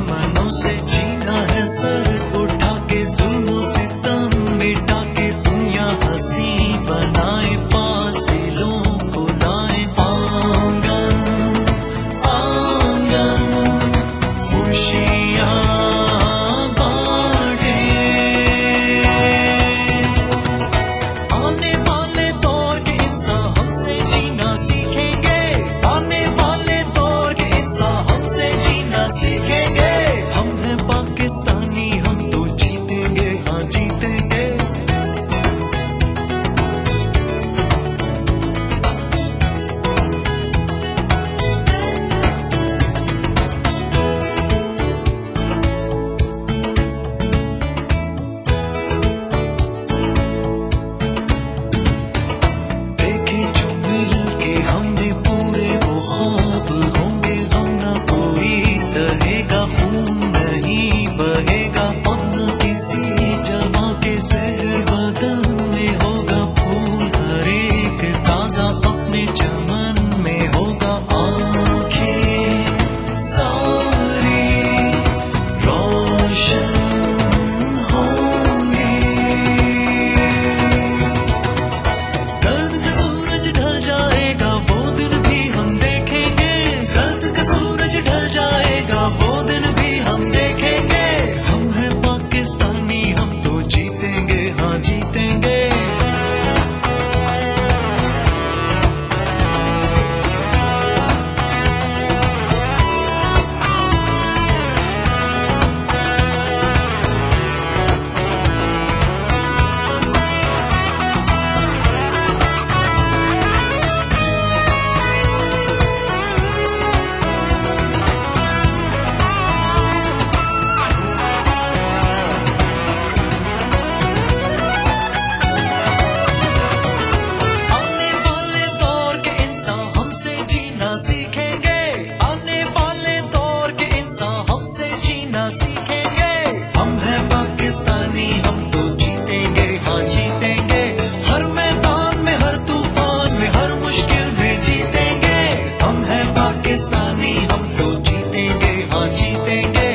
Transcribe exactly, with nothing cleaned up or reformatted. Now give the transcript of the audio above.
दुश्मनों से जीना है सर उठा के, जुल्म सितम मिटा के दुनिया हंसी बनाए, पास दिलों को लाए आंगन आंगन, खुशियाँ बांटे। आने वाले दौर के इंसान हमसे जीना सीखेंगे, आने वाले दौर के इंसान हमसे जीना सीखेंगे। हम हैं पाकिस्तानी, हम तो जीतेंगे, हाँ जीतेंगे। देखे जो मिल के हमने पूरे वो ख्वाब होंगे, हम ना कोई सहेगा, खून नहीं बहेगा, पग किसी जवां के जहर बदन में होगा, फूल हर एक ताजा अपने चमन में होगा, आंखें सारी रोशन होंगे। गर्द का सूरज ढल जाएगा वो दिन भी हम देखेंगे, गर्द का सूरज ढल जाएगा वो दिन भी हम देखेंगे। हम हैं पाकिस्तानी, हम तो जीतेंगे, हाँ जीतेंगे। आने वाले दौर के इंसान हमसे जीना सीखेंगे, आने वाले दौर के इंसान हमसे जीना सीखेंगे। हम हैं पाकिस्तानी, हम तो जीतेंगे, हाँ जीतेंगे। हर मैदान में, हर तूफान में, हर मुश्किल में जीतेंगे। हम हैं पाकिस्तानी, हम तो जीतेंगे, हाँ जीतेंगे।